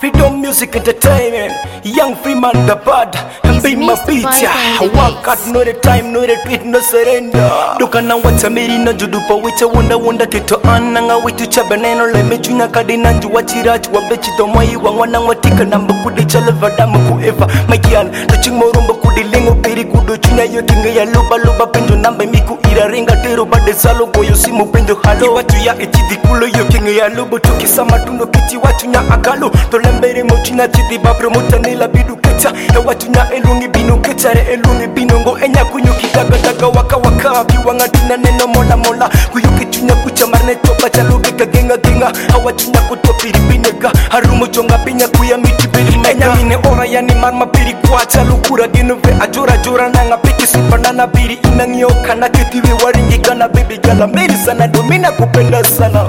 Freedom Music Entertainment, Young Freeman the bad, and be my feature. Work out, no the time, no retreat, no surrender. Dukana watamiri na judupa wicha wunda kito ananga witu chabaneno leme junya kadina juwa chirachi wabechi tomai wangwana watika namba kudi chaleva damu kueva Magial, touching morumba kudi lengo peri kudo junya yotinga ya luba penjo namba miku ira ringa tero bade salo goyo simu penjo halo watu ya echidi kulo yokinga ya lubo tukisama tundo kiti watu nya akalo tolembere mochina chidi bapromuta nila bidu kecha watu nya elungi binu kechare elungi binongo enya kunyuki daga waka biwanga tuna neno mola kuyuki tunya kucha marne topa chaluge kagenga hawatunya kutopiri binega harumo jonga pinya kuya miti biri enya mine ora yani marma biri kwa chalukura ginuve ajora nanga piki sipanana biri inangioka na kitiwe waringi kana baby gala meri sana domina kupenda sana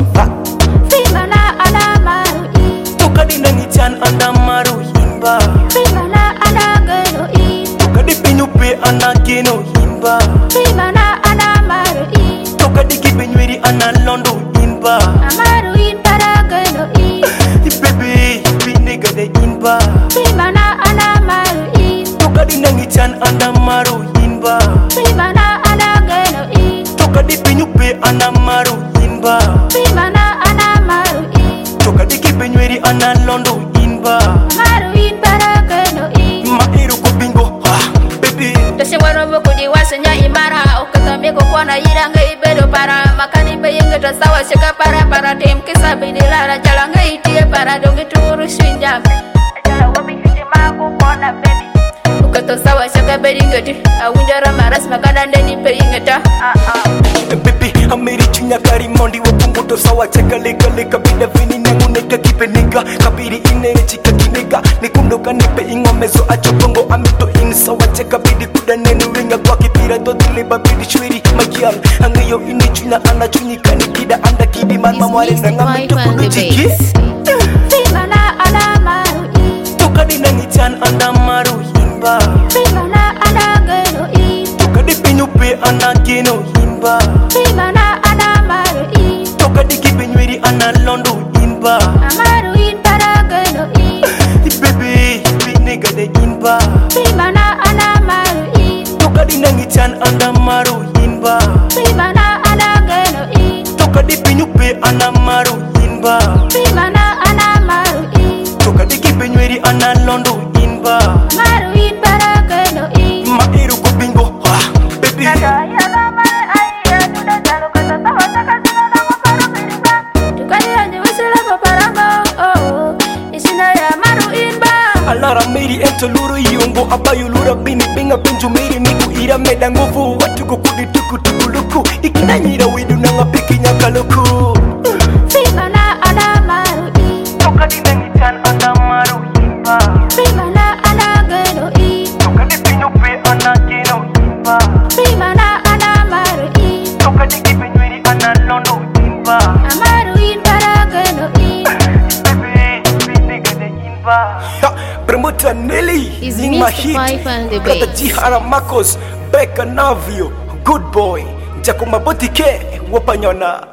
Fimana anamaru Tukadi nangi chan anamaru himba Fimana anageno Tukadi pinyupe anageno himba Fimana anamaru Tukadi kipenyweri analondo himba Amaru parageno Baby, binega de himba Fimana anamaru Tukadi nangi chan anamaru himba Fimana anageno Tukadi pinyupe anamaru himba Fimana anamaru Tukadi kipenyweri analondo himba Amaru parageno Mairu kubingo, baby Tashingwaro bukudi wasanya imara Okatamiko kwana yiranga ibedo para Makani bayinga tasawa shika para Tim kisa bidilala jalanga itie para Dongi turu swinjam Ajala wabi hiti magu kona baby Ukato sawa shaka bedingati Awinjara maras makana ndeni peyingata Baby, ameri chunya kari mondi wapunguto sawa cheka leka bida vini nangu neka kipe nega kabiri inere chika kinega nikundoka nipe ingomezo achokongo amito in sawa cheka bidi kuda nenu ringa kwa kipira todile babidi shwiri magial angayo ini chunya ana chunyika nikida anda kidi mama mware nanga mito kudu jiki Fimana anamaru Tukadi nangi chan anamaru himba Fimana anageno Tukadi pinyupe anageno himba Fimana anamaru Tukadi kipenyweri analondo himba Amaru parageno Baby, binega de himba Fimana anamaru Tukadi nangi chan anamaru himba Fimana anageno Tukadi pinyupe anamaru himba Fimana anamaru Tukadi kipenyweri analondo himba Amaru parageno Mairu kubingo, baby Alara meri ento luru yungu abayu lura bini binga pinju meri niku ira meda nguvu watuko kudi tuku ikina nyira widu nanga piki nyakaluku Fimana anamaru Tukadi nangi chan anamaru himba Fimana anageno Tukadi pinyupe anageno himba Fimana anamaru Tukadi kipenyweri analondo himba Amaru parageno Baby, binega de himba Promoter Nelly, Is Ning my Mr. Five and the hit Brother Bass. Jihara Marcos, Becca Navio, Good Boy Jakuma Botike, Wapanyona